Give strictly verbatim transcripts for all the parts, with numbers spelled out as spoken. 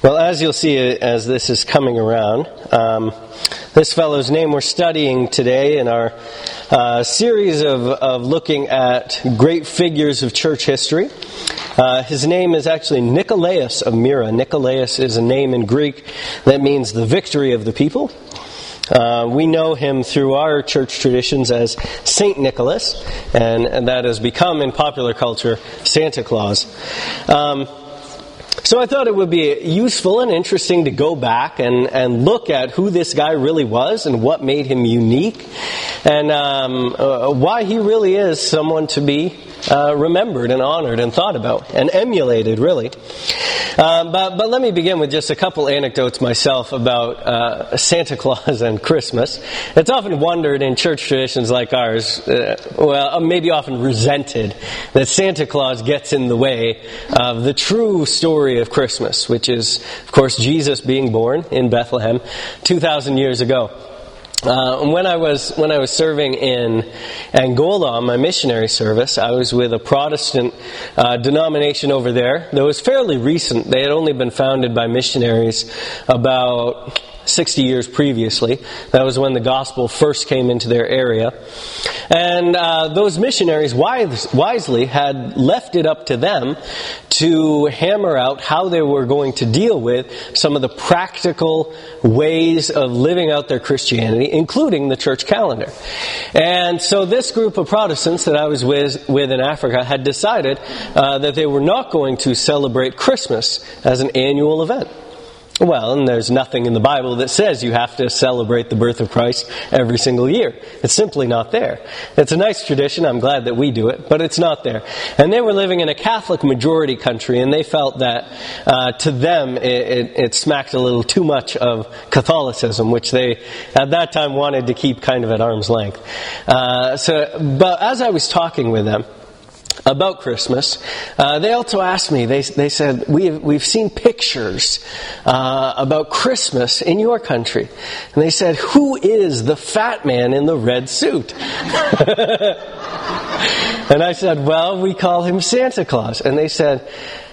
Well, as you'll see as this is coming around, um, this fellow's name we're studying today in our uh, series of, of looking at great figures of church history. Uh, his name is actually Nicolaus of Myra. Nicolaus is a name in Greek that means the victory of the people. Uh, we know him through our church traditions as Saint Nicholas, and, and that has become in popular culture Santa Claus. Um, So I thought it would be useful and interesting to go back and, and look at who this guy really was and what made him unique, and um, uh, why he really is someone to be uh, remembered and honored and thought about and emulated, really. Um, but, but let me begin with just a couple anecdotes myself about uh, Santa Claus and Christmas. It's often wondered in church traditions like ours, uh, well, maybe often resented, that Santa Claus gets in the way of the true story of Christmas, which is, of course, Jesus being born in Bethlehem two thousand years ago. Uh, when I was when I was serving in Angola on my missionary service, I was with a Protestant uh, denomination over there that was fairly recent. They had only been founded by missionaries about sixty years previously. That was when the gospel first came into their area. And uh, those missionaries wise, wisely had left it up to them to hammer out how they were going to deal with some of the practical ways of living out their Christianity, including the church calendar. And so this group of Protestants that I was with, with in Africa had decided uh, that they were not going to celebrate Christmas as an annual event. Well, and there's nothing in the Bible that says you have to celebrate the birth of Christ every single year. It's simply not there. It's a nice tradition. I'm glad that we do it, but it's not there. And they were living in a Catholic majority country, and they felt that uh, to them it, it, it smacked a little too much of Catholicism, which they at that time wanted to keep kind of at arm's length. Uh, so, but as I was talking with them about Christmas, uh, they also asked me, they they said, we've, we've seen pictures uh, about Christmas in your country. And they said, who is the fat man in the red suit? And I said, well, we call him Santa Claus. And they said,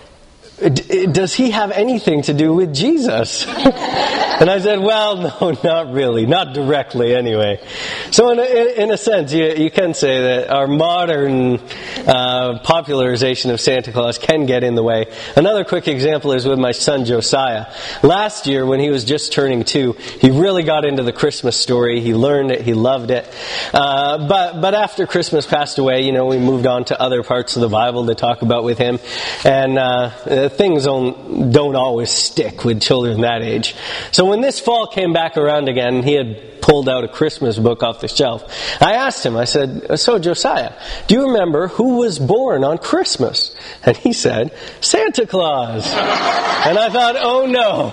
does he have anything to do with Jesus? And I said, well, no, not really. Not directly, anyway. So in a, in a sense, you, you can say that our modern uh, popularization of Santa Claus can get in the way. Another quick example is with my son Josiah. Last year, when he was just turning two, he really got into the Christmas story. He learned it. He loved it. Uh, but but after Christmas passed away, you know, we moved on to other parts of the Bible to talk about with him. And uh, things don't, don't always stick with children that age. So when this fall came back around again, he had pulled out a Christmas book off the shelf. I asked him, I said, so Josiah, do you remember who was born on Christmas? And he said, Santa Claus. And I thought, oh no.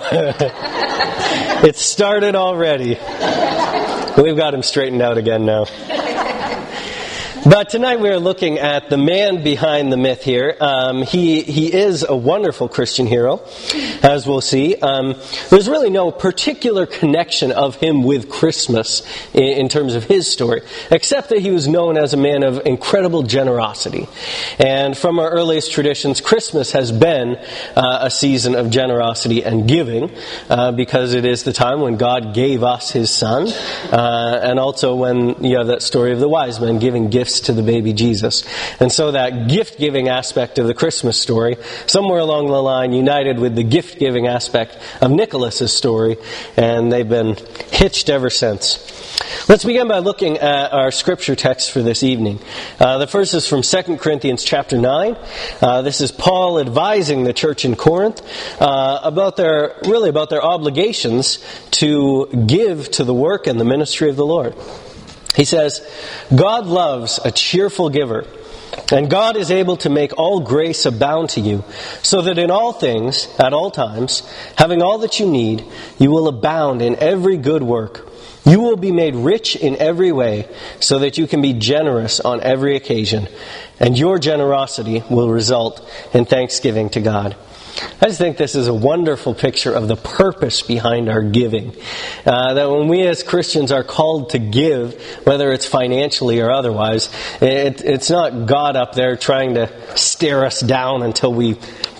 It started already. We've got him straightened out again now. But tonight we are looking at the man behind the myth here. Um, he he is a wonderful Christian hero, as we'll see. Um, there's really no particular connection of him with Christmas in, in terms of his story, except that he was known as a man of incredible generosity. And from our earliest traditions, Christmas has been uh, a season of generosity and giving, uh, because it is the time when God gave us His Son, uh, and also when you have that story of the wise men giving gifts to the baby Jesus. And so that gift-giving aspect of the Christmas story, somewhere along the line, united with the gift-giving aspect of Nicholas's story, and they've been hitched ever since. Let's begin by looking at our scripture text for this evening. Uh, the first is from Second Corinthians chapter nine. Uh, this is Paul advising the church in Corinth uh, about their, really about their obligations to give to the work and the ministry of the Lord. He says, God loves a cheerful giver, and God is able to make all grace abound to you, so that in all things, at all times, having all that you need, you will abound in every good work. You will be made rich in every way, so that you can be generous on every occasion, and your generosity will result in thanksgiving to God. I just think this is a wonderful picture of the purpose behind our giving. Uh, that when we as Christians are called to give, whether it's financially or otherwise, it, it's not God up there trying to stare us down until we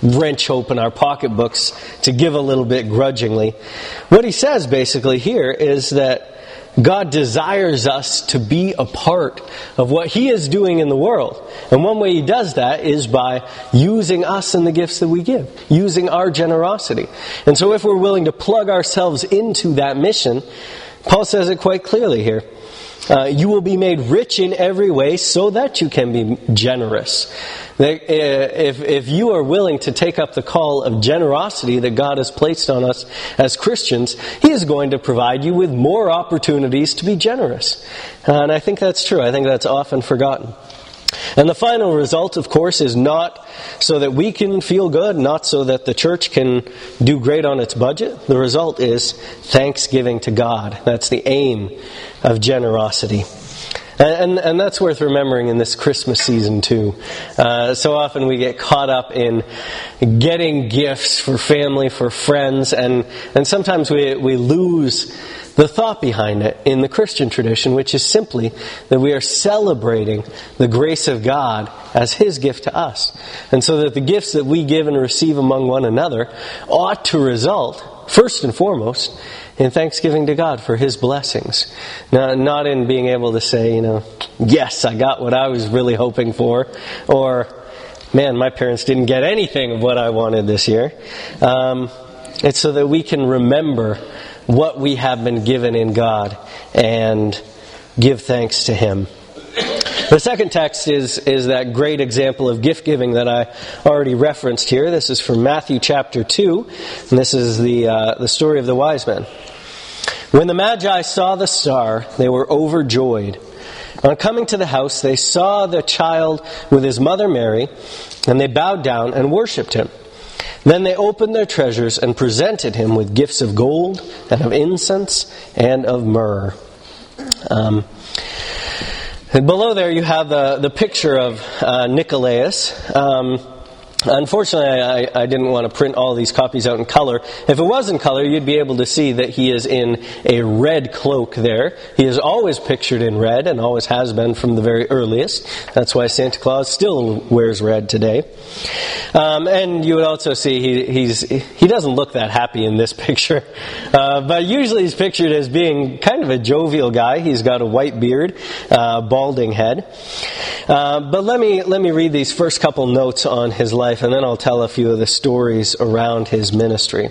wrench open our pocketbooks to give a little bit grudgingly. What he says basically here is that God desires us to be a part of what He is doing in the world. And one way He does that is by using us and the gifts that we give, using our generosity. And so if we're willing to plug ourselves into that mission, Paul says it quite clearly here. Uh, you will be made rich in every way so that you can be generous. If, if you are willing to take up the call of generosity that God has placed on us as Christians, He is going to provide you with more opportunities to be generous. Uh, and I think that's true. I think that's often forgotten. And the final result, of course, is not so that we can feel good, not so that the church can do great on its budget. The result is thanksgiving to God. That's the aim of generosity. And, and, and that's worth remembering in this Christmas season too. Uh, so often we get caught up in getting gifts for family, for friends, and, and sometimes we, we lose the thought behind it in the Christian tradition, which is simply that we are celebrating the grace of God as His gift to us. And so that the gifts that we give and receive among one another ought to result, first and foremost, in thanksgiving to God for His blessings. Now, not in being able to say, you know, yes, I got what I was really hoping for, or, man, my parents didn't get anything of what I wanted this year. Um, it's so that we can remember what we have been given in God and give thanks to Him. The second text is, is that great example of gift giving that I already referenced here. This is from Matthew chapter two, and this is the uh, the story of the wise men. When the Magi saw the star, they were overjoyed. On coming to the house, they saw the child with his mother Mary, and they bowed down and worshipped Him. Then they opened their treasures and presented Him with gifts of gold and of incense and of myrrh. Um, and below there you have the, the picture of uh, Nicolaus. Um, Unfortunately, I, I didn't want to print all these copies out in color. If it was in color, you'd be able to see that he is in a red cloak there. He is always pictured in red and always has been from the very earliest. That's why Santa Claus still wears red today. Um, and you would also see he he's he doesn't look that happy in this picture. Uh, but usually he's pictured as being kind of a jovial guy. He's got a white beard, uh, balding head. Uh, but let me let me read these first couple notes on his life, and then I'll tell a few of the stories around his ministry.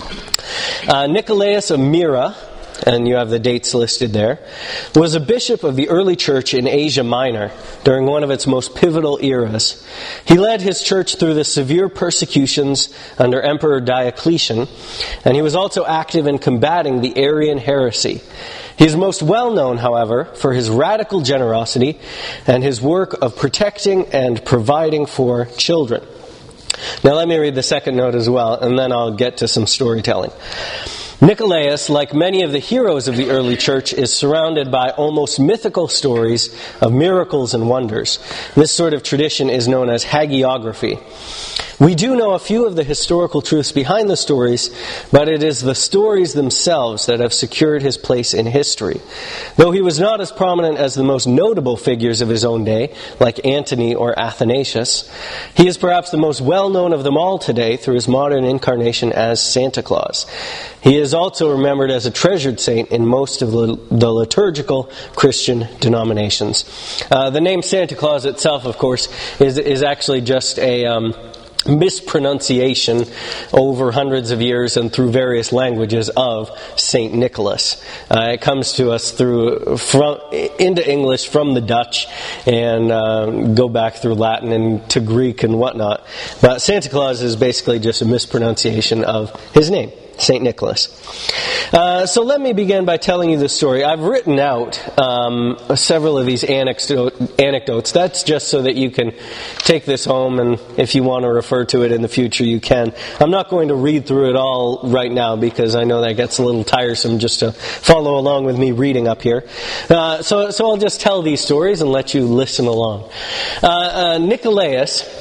Uh, Nicolaus of Myra, and you have the dates listed there, was a bishop of the early church in Asia Minor during one of its most pivotal eras. He led his church through the severe persecutions under Emperor Diocletian, and he was also active in combating the Arian heresy. He is most well known, however, for his radical generosity and his work of protecting and providing for children. Now let me read the second note as well, and then I'll get to some storytelling. Nicolaus, like many of the heroes of the early church, is surrounded by almost mythical stories of miracles and wonders. This sort of tradition is known as hagiography. We do know a few of the historical truths behind the stories, but it is the stories themselves that have secured his place in history. Though he was not as prominent as the most notable figures of his own day, like Antony or Athanasius, he is perhaps the most well-known of them all today through his modern incarnation as Santa Claus. He is also remembered as a treasured saint in most of the, the liturgical Christian denominations. Uh, the name Santa Claus itself, of course, is, is actually just a... Um, mispronunciation over hundreds of years and through various languages of Saint Nicholas. Uh, it comes to us through from into English from the Dutch and uh, go back through Latin and to Greek and whatnot. But Santa Claus is basically just a mispronunciation of his name, Saint Nicholas. Uh, so let me begin by telling you the story. I've written out um, several of these anecdote, anecdotes. That's just so that you can take this home, and if you want to refer to it in the future, you can. I'm not going to read through it all right now because I know that gets a little tiresome just to follow along with me reading up here. Uh, so, so I'll just tell these stories and let you listen along. Uh, uh, Nicolaus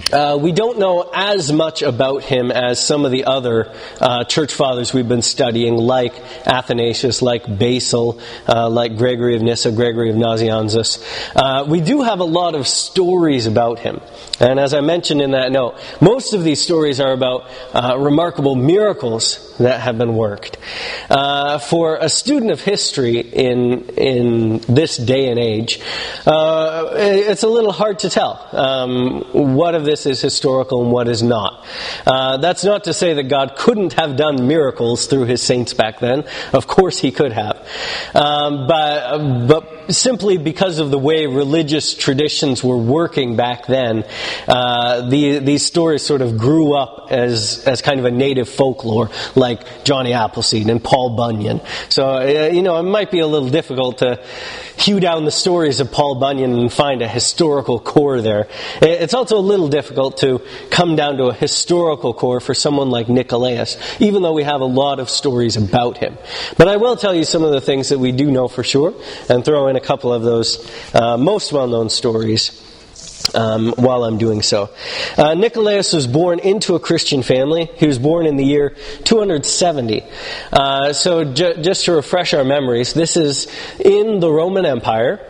Uh, we don't know as much about him as some of the other uh, church fathers we've been studying, like Athanasius, like Basil, uh, like Gregory of Nyssa, Gregory of Nazianzus. Uh, we do have a lot of stories about him. And as I mentioned in that note, most of these stories are about uh, remarkable miracles that have been worked. Uh, for a student of history in in this day and age, uh, it's a little hard to tell um, what of this is historical and what is not. Uh, that's not to say that God couldn't have done miracles through his saints back then. Of course he could have. Um, but, but simply because of the way religious traditions were working back then, uh, the, these stories sort of grew up as, as kind of a native folklore, like Johnny Appleseed and Paul Bunyan. So, uh, you know, it might be a little difficult to hew down the stories of Paul Bunyan and find a historical core there. It's also a little difficult to come down to a historical core for someone like Nicolaus, even though we have a lot of stories about him. But I will tell you some of the things that we do know for sure, and throw in a couple of those uh, most well-known stories Um, while I'm doing so. Uh, Nicolaus was born into a Christian family. He was born in the year two hundred seventy. Uh, so ju- just to refresh our memories, this is in the Roman Empire.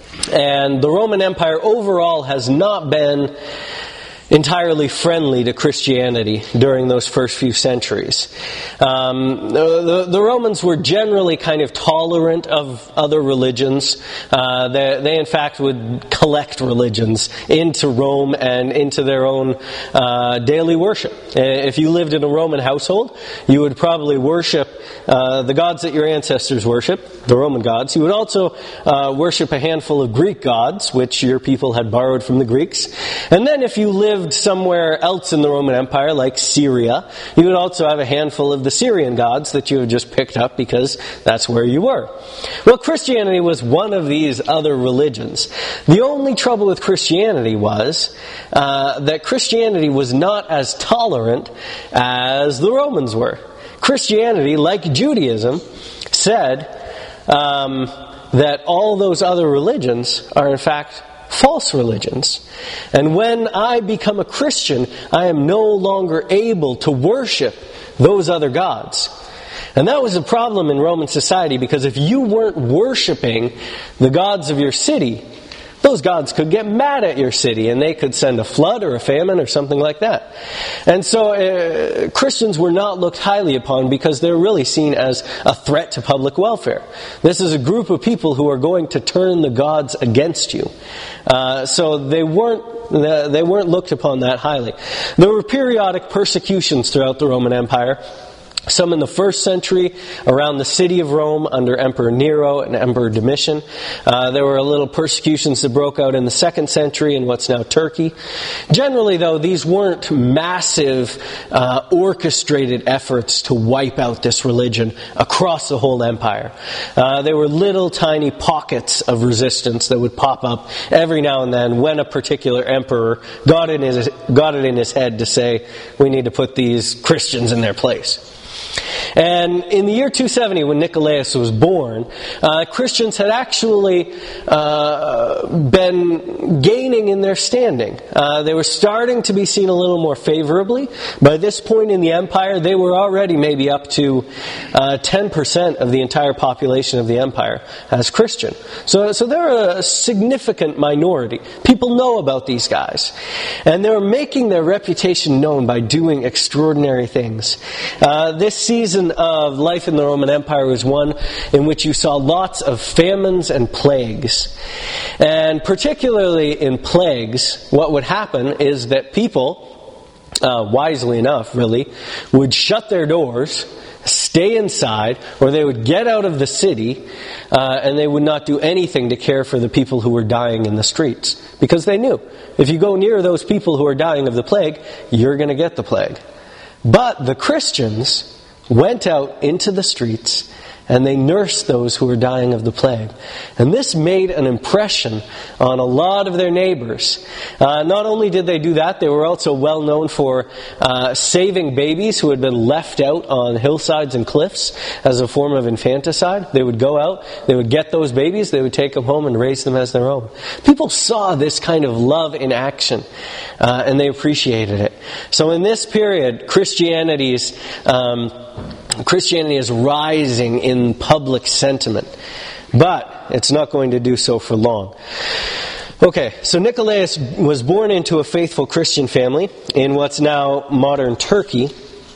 And the Roman Empire overall has not been entirely friendly to Christianity during those first few centuries. Um, the, the Romans were generally kind of tolerant of other religions. Uh, they, they, in fact, would collect religions into Rome and into their own uh, daily worship. If you lived in a Roman household, you would probably worship uh, the gods that your ancestors worshipped, the Roman gods. You would also uh, worship a handful of Greek gods, which your people had borrowed from the Greeks. And then if you lived somewhere else in the Roman Empire, like Syria, you would also have a handful of the Syrian gods that you have just picked up because that's where you were. Well, Christianity was one of these other religions. The only trouble with Christianity was uh, that Christianity was not as tolerant as the Romans were. Christianity, like Judaism, said um, that all those other religions are in fact false religions. And when I become a Christian, I am no longer able to worship those other gods. And that was a problem in Roman society, because if you weren't worshiping the gods of your city, those gods could get mad at your city and they could send a flood or a famine or something like that. And so uh, Christians were not looked highly upon because they're really seen as a threat to public welfare. This is a group of people who are going to turn the gods against you. Uh, so they weren't they weren't looked upon that highly. There were periodic persecutions throughout the Roman Empire. Some in the first century, around the city of Rome, under Emperor Nero and Emperor Domitian. Uh, there were a little persecutions that broke out in the second century in what's now Turkey. Generally, though, these weren't massive, uh, orchestrated efforts to wipe out this religion across the whole empire. Uh, they were little tiny pockets of resistance that would pop up every now and then when a particular emperor got it in his, got it in his head to say, we need to put these Christians in their place. And in the year two seventy, when Nicolaus was born, uh, Christians had actually uh, been gaining in their standing. Uh, they were starting to be seen a little more favorably. By this point in the empire, they were already maybe up to uh, ten percent of the entire population of the empire as Christian. So, so they're a significant minority. People know about these guys. And they were making their reputation known by doing extraordinary things. Uh, this season of life in the Roman Empire was one in which you saw lots of famines and plagues. And particularly in plagues, what would happen is that people, uh, wisely enough really, would shut their doors, stay inside, or they would get out of the city, uh, and they would not do anything to care for the people who were dying in the streets. Because they knew, if you go near those people who are dying of the plague, you're going to get the plague. But the Christians went out into the streets and they nursed those who were dying of the plague. And this made an impression on a lot of their neighbors. Uh, not only did they do that, they were also well known for uh, saving babies who had been left out on hillsides and cliffs as a form of infanticide. They would go out, they would get those babies, they would take them home and raise them as their own. People saw this kind of love in action, uh, and they appreciated it. So in this period, Christianity's um, Christianity is rising in public sentiment, but it's not going to do so for long. Okay, so Nicolaus was born into a faithful Christian family in what's now modern Turkey.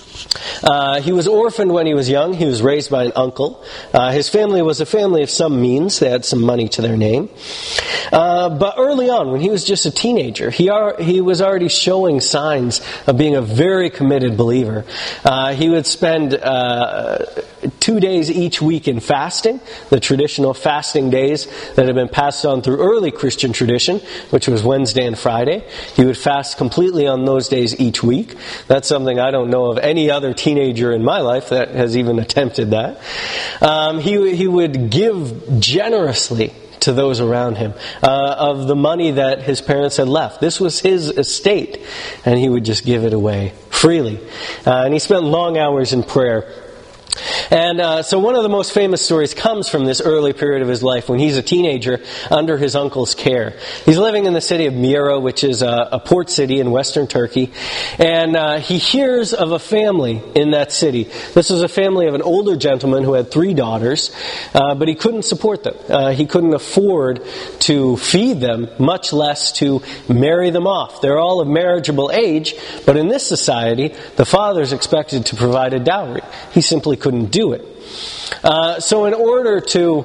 Uh, he was orphaned when he was young. He was raised by an uncle. Uh, his family was a family of some means. They had some money to their name. Uh, but early on, when he was just a teenager, he ar- he was already showing signs of being a very committed believer. Uh, he would spend uh, two days each week in fasting, the traditional fasting days that had been passed on through early Christian tradition, which was Wednesday and Friday. He would fast completely on those days each week. That's something I don't know of any other teenager in my life that has even attempted that. Um, he, he would give generously to those around him uh, of the money that his parents had left. This was his estate, and he would just give it away freely. Uh, and he spent long hours in prayer. And uh, so one of the most famous stories comes from this early period of his life when he's a teenager under his uncle's care. He's living in the city of Myra, which is a, a port city in western Turkey. And uh, he hears of a family in that city. This was a family of an older gentleman who had three daughters, uh, but he couldn't support them. Uh, he couldn't afford to feed them, much less to marry them off. They're all of marriageable age, but in this society, the father's expected to provide a dowry. He simply couldn't do it. Uh, so in order to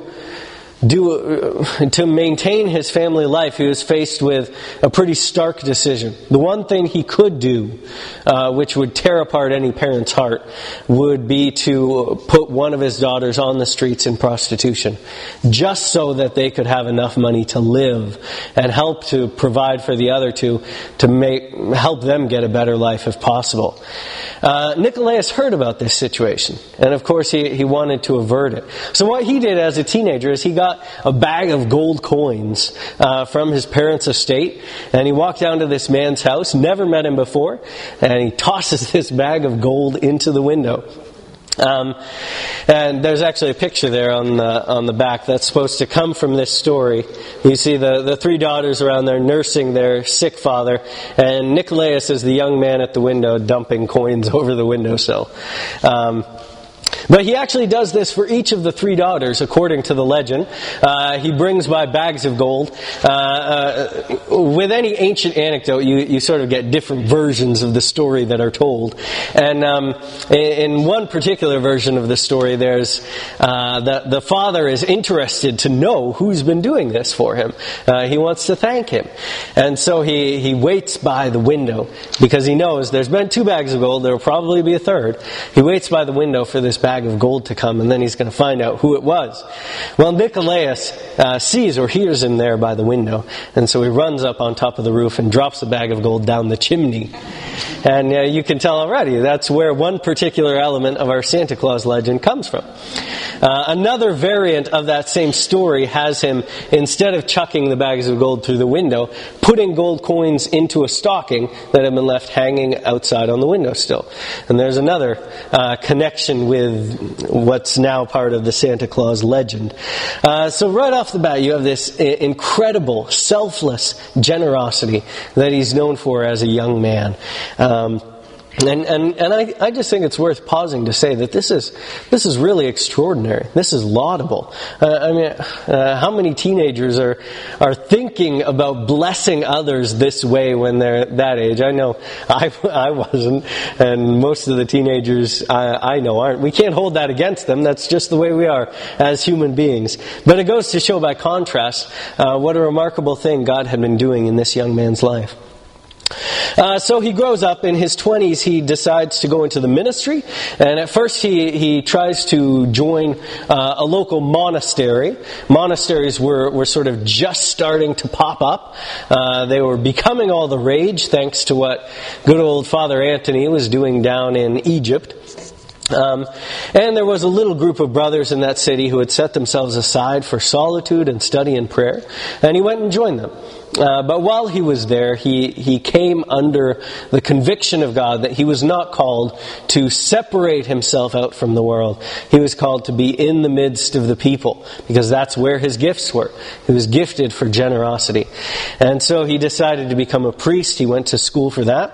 do uh, to maintain his family life, he was faced with a pretty stark decision. The one thing he could do, uh, which would tear apart any parent's heart, would be to put one of his daughters on the streets in prostitution, just so that they could have enough money to live and help to provide for the other two, to make help them get a better life if possible. Uh, Nicolaus heard about this situation, and of course he, he wanted to avert it. So what he did as a teenager is he got a bag of gold coins uh, from his parents' estate, and he walked down to this man's house, never met him before, and he tosses this bag of gold into the window. Um, and there's actually a picture there on the, on the back that's supposed to come from this story. You see the, the three daughters around there nursing their sick father, and Nicolaus is the young man at the window dumping coins over the windowsill. Um, But he actually does this for each of the three daughters, according to the legend. Uh, he brings by bags of gold. Uh, uh, with any ancient anecdote, you, you sort of get different versions of the story that are told. And um, in one particular version of the story, there's uh, the, the father is interested to know who's been doing this for him. Uh, he wants to thank him. And so he, he waits by the window, because he knows there's been two bags of gold, there will probably be a third. He waits by the window for this bag of gold to come, and then he's going to find out who it was. Well, Nicolaus uh, sees or hears him there by the window, and so he runs up on top of the roof and drops the bag of gold down the chimney. And uh, you can tell already that's where one particular element of our Santa Claus legend comes from. Uh, another variant of that same story has him, instead of chucking the bags of gold through the window, putting gold coins into a stocking that had been left hanging outside on the windowsill. And there's another uh, connection with what's now part of the Santa Claus legend. Uh, so right off the bat, you have this incredible, selfless generosity that he's known for as a young man. Um, And and, and I, I just think it's worth pausing to say that this is this is really extraordinary. This is laudable. Uh, I mean, uh, how many teenagers are are thinking about blessing others this way when they're that age? I know I I wasn't, and most of the teenagers I, I know aren't. We can't hold that against them. That's just the way we are as human beings. But it goes to show by contrast uh, what a remarkable thing God had been doing in this young man's life. Uh, so he grows up. In his twenties, he decides to go into the ministry, and at first he, he tries to join uh, a local monastery. Monasteries were, were sort of just starting to pop up. Uh, they were becoming all the rage thanks to what good old Father Anthony was doing down in Egypt. Um, and there was a little group of brothers in that city who had set themselves aside for solitude and study and prayer, and he went and joined them. Uh, but while he was there, he, he came under the conviction of God that he was not called to separate himself out from the world. He was called to be in the midst of the people, because that's where his gifts were. He was gifted for generosity. And so he decided to become a priest. He went to school for that.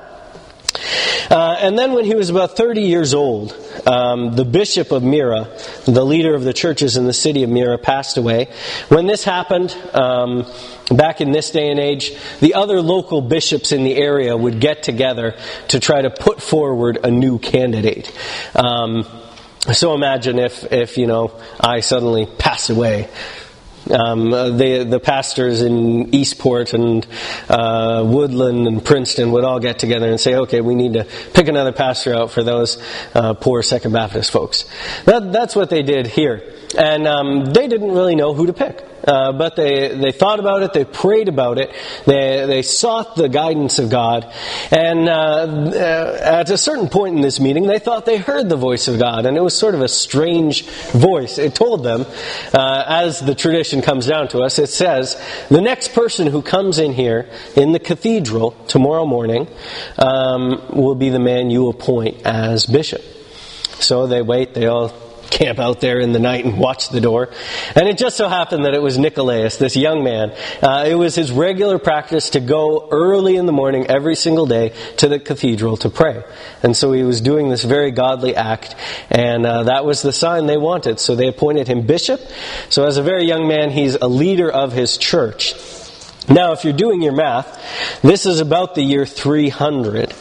Uh, and then when he was about thirty years old, um, the bishop of Myra, the leader of the churches in the city of Myra, passed away. When this happened, um, back in this day and age, the other local bishops in the area would get together to try to put forward a new candidate. Um, so imagine if, if, you know, I suddenly pass away. Um, the the pastors in Eastport and uh, Woodland and Princeton would all get together and say, okay, we need to pick another pastor out for those uh, poor Second Baptist folks. That, that's what they did here. And um, they didn't really know who to pick. Uh, but they, they thought about it, they prayed about it, they they sought the guidance of God, and uh, at a certain point in this meeting, they thought they heard the voice of God, and it was sort of a strange voice. It told them, uh, as the tradition comes down to us, it says, the next person who comes in here, in the cathedral, tomorrow morning, um, will be the man you appoint as bishop. So they wait, they all camp out there in the night and watch the door. And it just so happened that it was Nicolaus, this young man. Uh, it was his regular practice to go early in the morning every single day to the cathedral to pray. And so he was doing this very godly act, and uh, that was the sign they wanted. So they appointed him bishop. So as a very young man, he's a leader of his church. Now, if you're doing your math, this is about the year three hundred.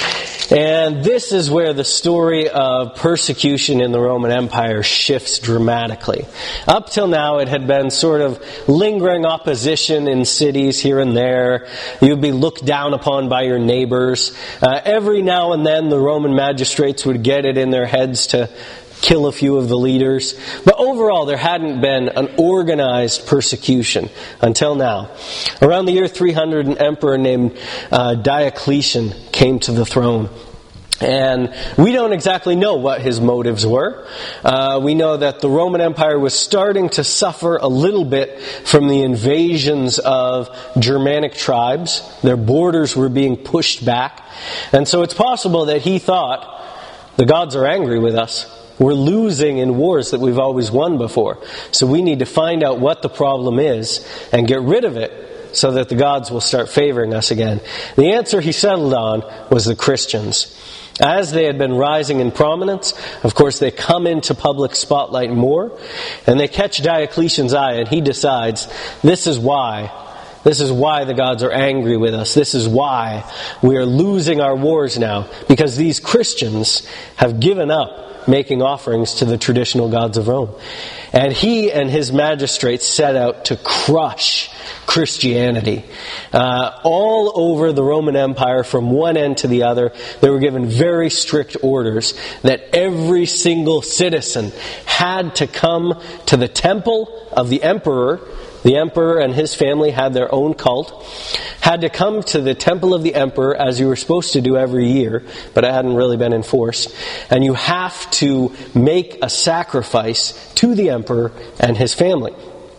And this is where the story of persecution in the Roman Empire shifts dramatically. Up till now, it had been sort of lingering opposition in cities here and there. You'd be looked down upon by your neighbors. Uh, every now and then, the Roman magistrates would get it in their heads to kill a few of the leaders. But overall, there hadn't been an organized persecution until now. Around the year three hundred, an emperor named uh, Diocletian came to the throne. And we don't exactly know what his motives were. Uh, we know that the Roman Empire was starting to suffer a little bit from the invasions of Germanic tribes. Their borders were being pushed back. And so it's possible that he thought, the gods are angry with us. We're losing in wars that we've always won before. So we need to find out what the problem is and get rid of it so that the gods will start favoring us again. The answer he settled on was the Christians. As they had been rising in prominence, of course they come into public spotlight more, and they catch Diocletian's eye, and he decides, this is why. This is why the gods are angry with us. This is why we are losing our wars now, because these Christians have given up making offerings to the traditional gods of Rome. And he and his magistrates set out to crush Christianity. Uh, all over the Roman Empire, from one end to the other, they were given very strict orders that every single citizen had to come to the temple of the emperor. The emperor and his family had their own cult, had to come to the temple of the emperor as you were supposed to do every year, but it hadn't really been enforced. And you have to make a sacrifice to the emperor and his family.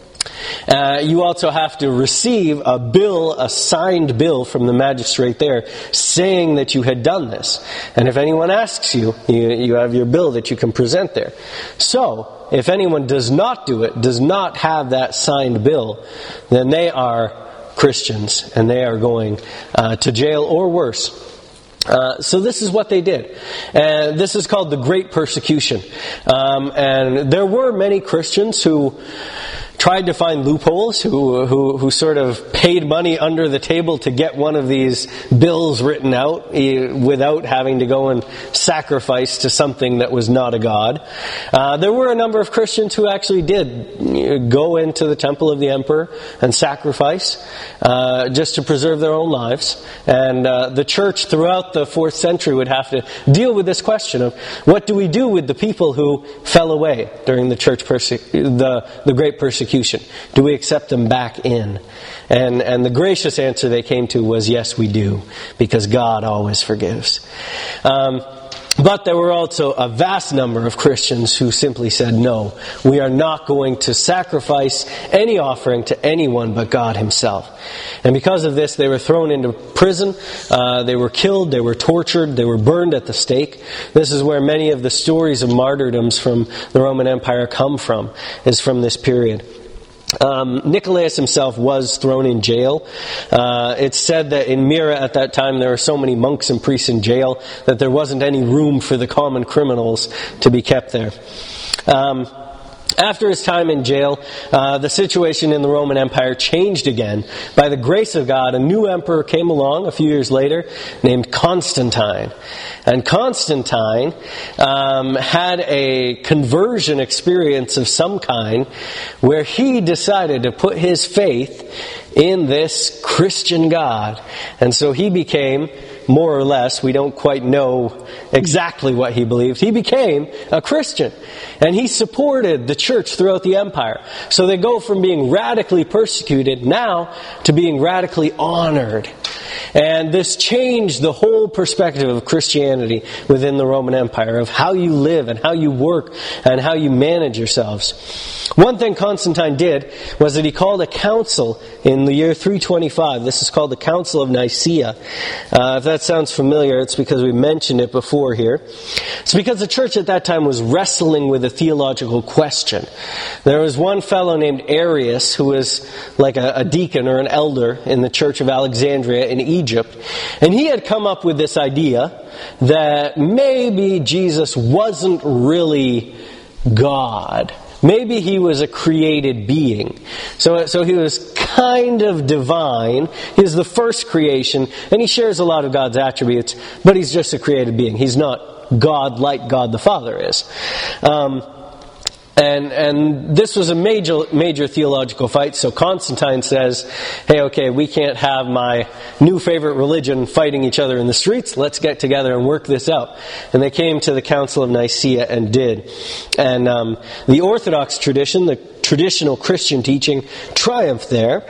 Uh, you also have to receive a bill, a signed bill from the magistrate there, saying that you had done this. And if anyone asks you, you, you have your bill that you can present there. So, if anyone does not do it, does not have that signed bill, then they are Christians, and they are going uh, to jail or worse. Uh, so this is what they did. And this is called the Great Persecution. Um, and there were many Christians who tried to find loopholes, who, who who sort of paid money under the table to get one of these bills written out without having to go and sacrifice to something that was not a god. Uh, there were a number of Christians who actually did go into the temple of the emperor and sacrifice uh, just to preserve their own lives. And uh, the church throughout the fourth century would have to deal with this question of, what do we do with the people who fell away during the church perse- the the Great Persecution? Do we accept them back in? And and the gracious answer they came to was, yes, we do, because God always forgives. Um, But there were also a vast number of Christians who simply said, no, we are not going to sacrifice any offering to anyone but God himself. And because of this, they were thrown into prison, uh, they were killed, they were tortured, they were burned at the stake. This is where many of the stories of martyrdoms from the Roman Empire come from, is from this period. Um, Nicolaus himself was thrown in jail. Uh, it's said that in Myra at that time there were so many monks and priests in jail that there wasn't any room for the common criminals to be kept there. Um, After his time in jail, uh, the situation in the Roman Empire changed again. By the grace of God, a new emperor came along a few years later named Constantine. And Constantine um, had a conversion experience of some kind where he decided to put his faith in this Christian God. And so he became, more or less, we don't quite know exactly what he believed, he became a Christian. And he supported the church throughout the empire. So they go from being radically persecuted now to being radically honored. And this changed the whole perspective of Christianity within the Roman Empire, of how you live and how you work and how you manage yourselves. One thing Constantine did was that he called a council in the year three twenty-five. This is called the Council of Nicaea. Uh, if that sounds familiar, it's because we mentioned it before here. It's because the church at that time was wrestling with a theological question. There was one fellow named Arius who was like a, a deacon or an elder in the church of Alexandria in Egypt. And he had come up with this idea that maybe Jesus wasn't really God. Maybe he was a created being. So, so he was kind of divine. He is the first creation, and he shares a lot of God's attributes, but he's just a created being. He's not God like God the Father is. Um, And and this was a major major theological fight. So Constantine says, hey, okay, we can't have my new favorite religion fighting each other in the streets. Let's get together and work this out. And they came to the Council of Nicaea and did. And um, the Orthodox tradition, the traditional Christian teaching, triumphed there.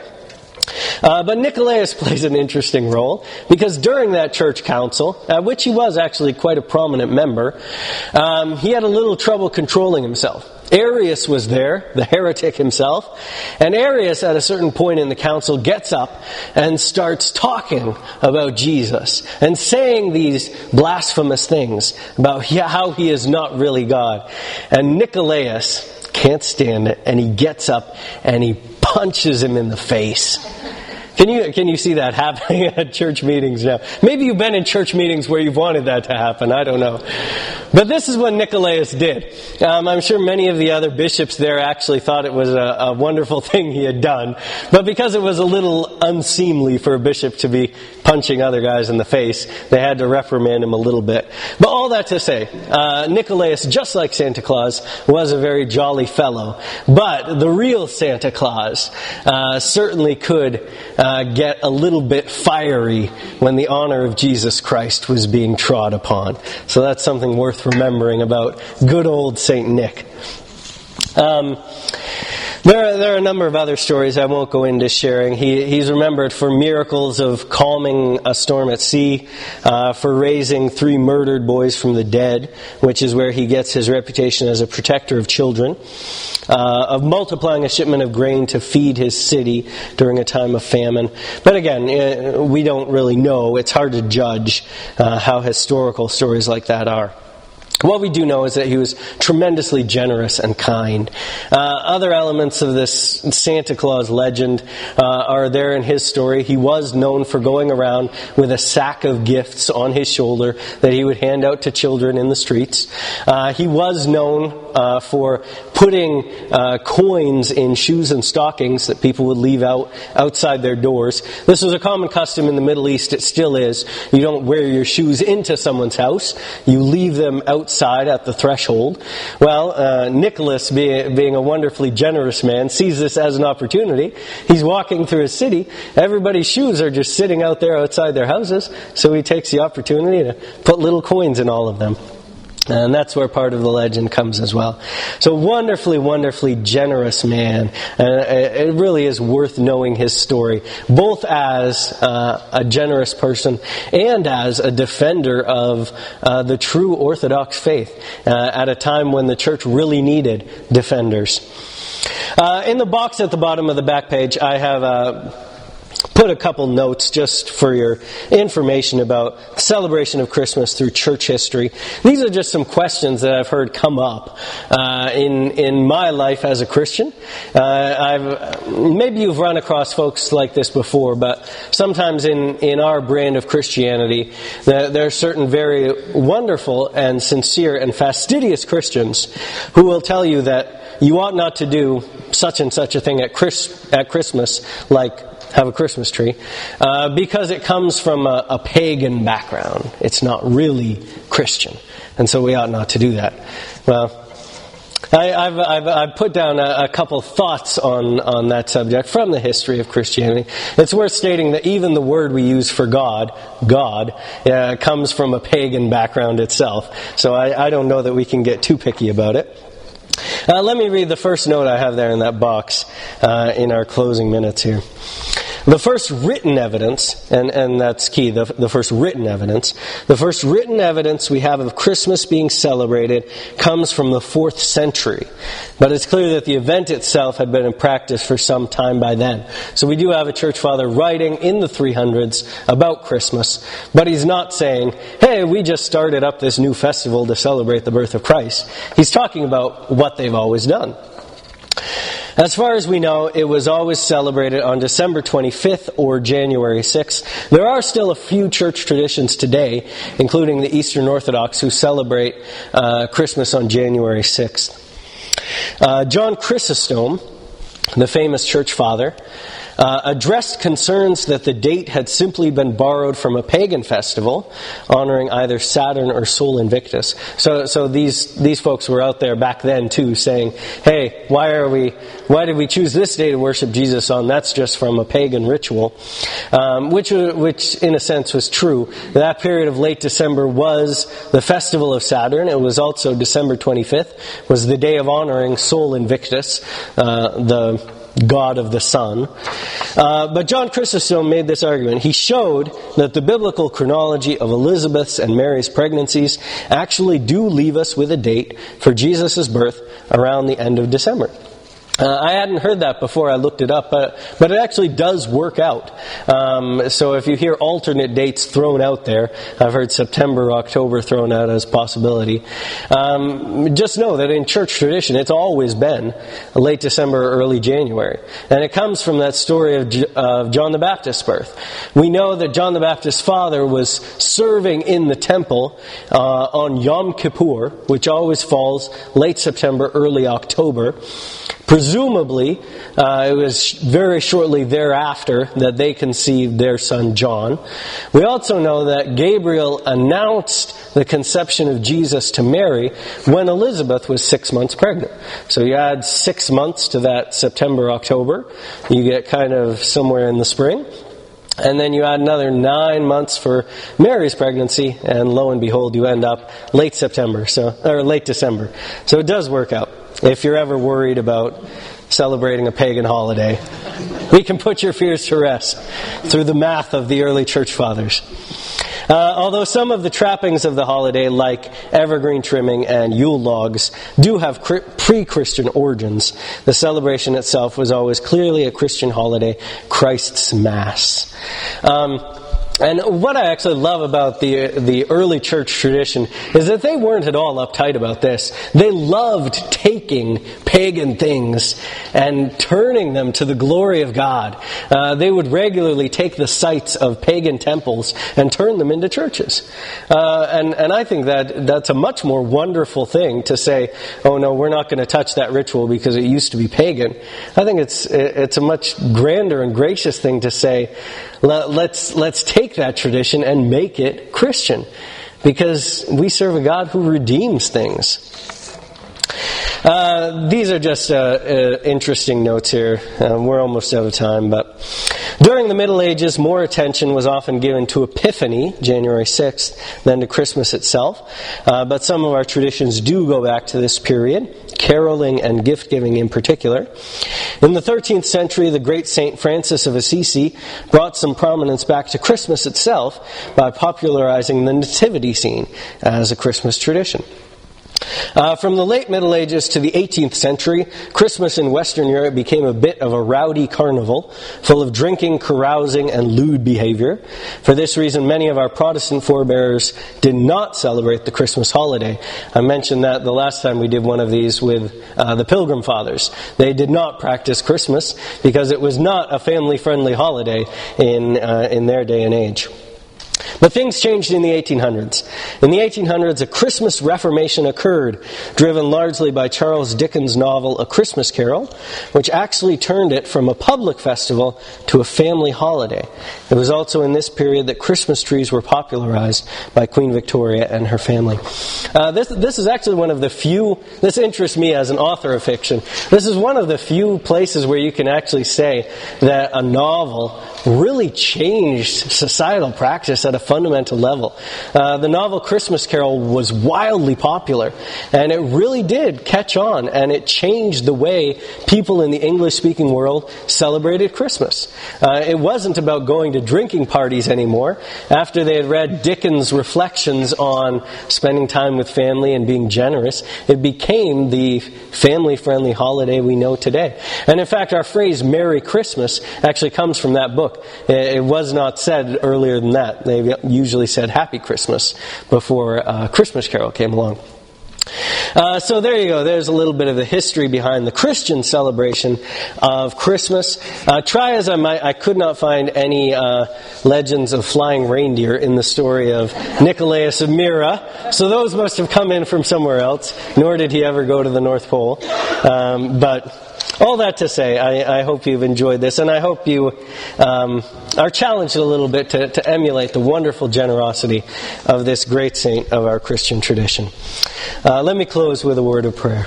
Uh, but Nicolaus plays an interesting role, because during that church council, at which he was actually quite a prominent member, um, he had a little trouble controlling himself. Arius was there, the heretic himself, and Arius at a certain point in the council gets up and starts talking about Jesus and saying these blasphemous things about how he is not really God. And Nicolaus can't stand it, and he gets up and he punches him in the face. Can you can you see that happening at church meetings now? Maybe you've been in church meetings where you've wanted that to happen. I don't know. But this is what Nicolaus did. Um, I'm sure many of the other bishops there actually thought it was a, a wonderful thing he had done. But because it was a little unseemly for a bishop to be punching other guys in the face, they had to reprimand him a little bit. But all that to say, uh, Nicolaus, just like Santa Claus, was a very jolly fellow. But the real Santa Claus uh, certainly could Uh, get a little bit fiery when the honor of Jesus Christ was being trod upon. So that's something worth remembering about good old Saint Nick. Um, There are, there are a number of other stories I won't go into sharing. He, he's remembered for miracles of calming a storm at sea, uh, for raising three murdered boys from the dead, which is where he gets his reputation as a protector of children, uh, of multiplying a shipment of grain to feed his city during a time of famine. But again, uh, we don't really know. It's hard to judge uh, how historical stories like that are. What we do know is that he was tremendously generous and kind. Uh, other elements of this Santa Claus legend uh, are there in his story. He was known for going around with a sack of gifts on his shoulder that he would hand out to children in the streets. Uh, he was known uh, for putting uh, coins in shoes and stockings that people would leave out outside their doors. This was a common custom in the Middle East. It still is. You don't wear your shoes into someone's house. You leave them outside at the threshold. Well, uh, Nicholas, being, being a wonderfully generous man, sees this as an opportunity. He's walking through his city. Everybody's shoes are just sitting out there outside their houses. So he takes the opportunity to put little coins in all of them. And that's where part of the legend comes as well. So wonderfully, wonderfully generous man. Uh, it really is worth knowing his story, both as uh, a generous person and as a defender of uh, the true Orthodox faith uh, at a time when the church really needed defenders. Uh, in the box at the bottom of the back page, I have Uh, put a couple notes just for your information about the celebration of Christmas through church history. These are just some questions that I've heard come up uh, in in my life as a Christian. Uh, I've maybe you've run across folks like this before, but sometimes in in our brand of Christianity, there, there are certain very wonderful and sincere and fastidious Christians who will tell you that you ought not to do such and such a thing at Chris, at Christmas, like have a Christmas tree, uh, because it comes from a, a pagan background. It's not really Christian, and so we ought not to do that. Well, I, I've, I've, I've put down a, a couple thoughts on, on that subject from the history of Christianity. It's worth stating that even the word we use for God, God, uh, comes from a pagan background itself. So I, I don't know that we can get too picky about it. Uh, let me read the first note I have there in that box uh, in our closing minutes here. The first written evidence, and, and that's key, the, the first written evidence, the first written evidence we have of Christmas being celebrated comes from the fourth century. But it's clear that the event itself had been in practice for some time by then. So we do have a church father writing in the three hundreds about Christmas, but he's not saying, hey, we just started up this new festival to celebrate the birth of Christ. He's talking about what they've always done. As far as we know, it was always celebrated on December twenty-fifth or January sixth. There are still a few church traditions today, including the Eastern Orthodox, who celebrate uh, Christmas on January sixth. Uh, John Chrysostom, the famous church father, uh, addressed concerns that the date had simply been borrowed from a pagan festival honoring either Saturn or Sol Invictus. So, so these these folks were out there back then too, saying, "Hey, why are we? Why did we choose this day to worship Jesus on? That's just from a pagan ritual," um, which, which in a sense was true. That period of late December was the festival of Saturn. It was also December twenty-fifth, was the day of honoring Sol Invictus, uh, the God of the sun. Uh, but John Chrysostom made this argument. He showed that the biblical chronology of Elizabeth's and Mary's pregnancies actually do leave us with a date for Jesus' birth around the end of December. Uh, I hadn't heard that before I looked it up, but but it actually does work out. Um, so if you hear alternate dates thrown out there, I've heard September, October thrown out as possibility. Um, just know that in church tradition, it's always been late December or early January, and it comes from that story of, of John the Baptist's birth. We know that John the Baptist's father was serving in the temple uh, on Yom Kippur, which always falls late September, early October. Presumably, uh, it was very shortly thereafter that they conceived their son John. We also know that Gabriel announced the conception of Jesus to Mary when Elizabeth was six months pregnant. So you add six months to that September, October, you get kind of somewhere in the spring. And then you add another nine months for Mary's pregnancy, and lo and behold, you end up late September, so or late December. So it does work out. If you're ever worried about celebrating a pagan holiday, we can put your fears to rest through the math of the early church fathers. Uh, although some of the trappings of the holiday, like evergreen trimming and Yule logs, do have pre-Christian origins, the celebration itself was always clearly a Christian holiday, Christ's Mass. Um, And what I actually love about the the early church tradition is that they weren't at all uptight about this. They loved taking pagan things and turning them to the glory of God. Uh, they would regularly take the sites of pagan temples and turn them into churches. Uh, and, and I think that that's a much more wonderful thing to say, oh no, we're not going to touch that ritual because it used to be pagan. I think it's it's a much grander and gracious thing to say, let's let's take that tradition and make it Christian, because we serve a God who redeems things. Uh, these are just uh, uh, interesting notes here. Uh, we're almost out of time, but During the Middle Ages, more attention was often given to Epiphany, January sixth, than to Christmas itself. Uh, but some of our traditions do go back to this period, caroling and gift-giving in particular. In the thirteenth century, the great Saint Francis of Assisi brought some prominence back to Christmas itself by popularizing the nativity scene as a Christmas tradition. Uh, from the late Middle Ages to the eighteenth century, Christmas in Western Europe became a bit of a rowdy carnival, full of drinking, carousing, and lewd behavior. For this reason, many of our Protestant forebears did not celebrate the Christmas holiday. I mentioned that the last time we did one of these with uh, the Pilgrim Fathers. They did not practice Christmas because it was not a family-friendly holiday in uh, in their day and age. But things changed in the eighteen hundreds. In the eighteen hundreds, a Christmas Reformation occurred, driven largely by Charles Dickens' novel A Christmas Carol, which actually turned it from a public festival to a family holiday. It was also in this period that Christmas trees were popularized by Queen Victoria and her family. Uh, this, this is actually one of the few, this interests me as an author of fiction, this is one of the few places where you can actually say that a novel really changed societal practice at a fundamental level. Uh, the novel Christmas Carol was wildly popular, and it really did catch on, and it changed the way people in the English-speaking world celebrated Christmas. Uh, it wasn't about going to drinking parties anymore. After they had read Dickens' reflections on spending time with family and being generous, it became the family-friendly holiday we know today. And in fact, our phrase Merry Christmas actually comes from that book. It was not said earlier than that. They usually said Happy Christmas before uh, Christmas Carol came along. Uh, so there you go. There's a little bit of the history behind the Christian celebration of Christmas. Uh, try as I might, I could not find any uh, legends of flying reindeer in the story of Nicolaus of Myra. So those must have come in from somewhere else. Nor did he ever go to the North Pole. Um, but all that to say, I, I hope you've enjoyed this, and I hope you um, are challenged a little bit to, to emulate the wonderful generosity of this great saint of our Christian tradition. Uh, let me close with a word of prayer.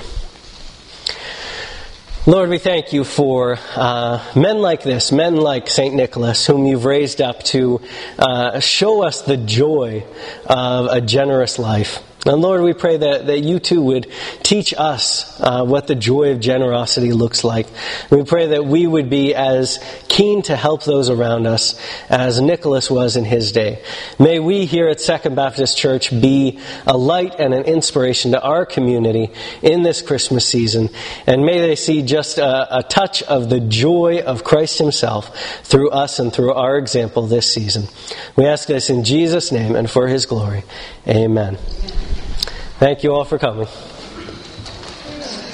Lord, we thank you for uh, men like this, men like Saint Nicholas, whom you've raised up to uh, show us the joy of a generous life. And Lord, we pray that, that you too would teach us uh, what the joy of generosity looks like. We pray that we would be as keen to help those around us as Nicholas was in his day. May we here at Second Baptist Church be a light and an inspiration to our community in this Christmas season. And may they see just a, a touch of the joy of Christ himself through us and through our example this season. We ask this in Jesus' name and for his glory. Amen. Thank you all for coming.